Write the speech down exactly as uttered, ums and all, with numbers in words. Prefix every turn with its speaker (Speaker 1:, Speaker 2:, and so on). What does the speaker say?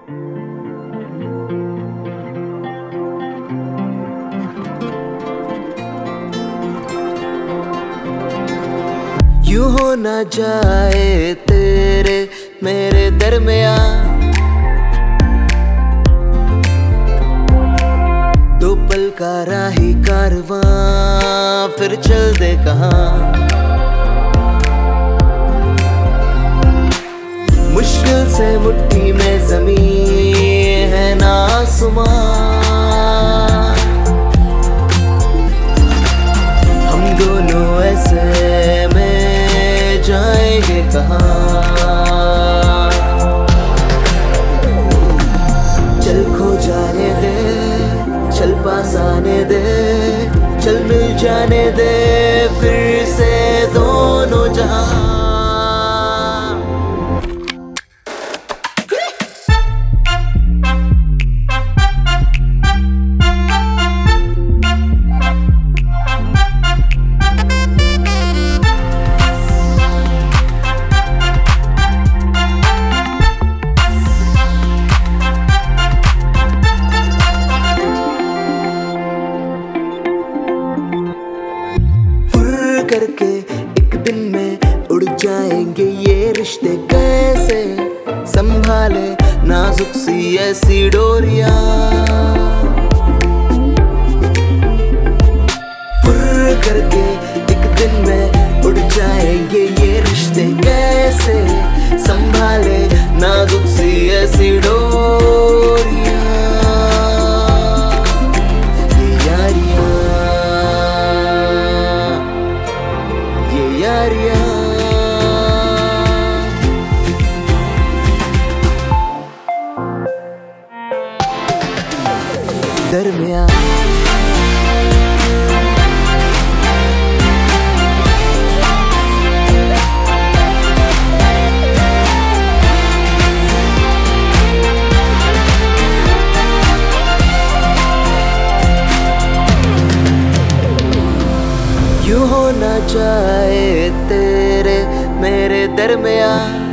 Speaker 1: यूं हो ना जाए तेरे मेरे दरमियां, दो पल का राही कारवां फिर चल दे कहां। मुश्किल से मुट्ठी में ज़मीं है ना आसमां, हम दोनों ऐसे में जाएंगे कहां। चल खो जाने दे, चल पास आने दे, चल मिल जाने दे फिर से दोनों जहां। करके एक दिन में उड़ जाएंगे ये रिश्ते, कैसे संभाले नाजुक सी ऐसी डोरियां। फुर करके एक दिन में उड़ जाएंगे ये रिश्ते, कैसे संभाले नाजुक सी ऐसी डोरियां। दरमियां यूं हो ना जाए तेरे मेरे दरमियां,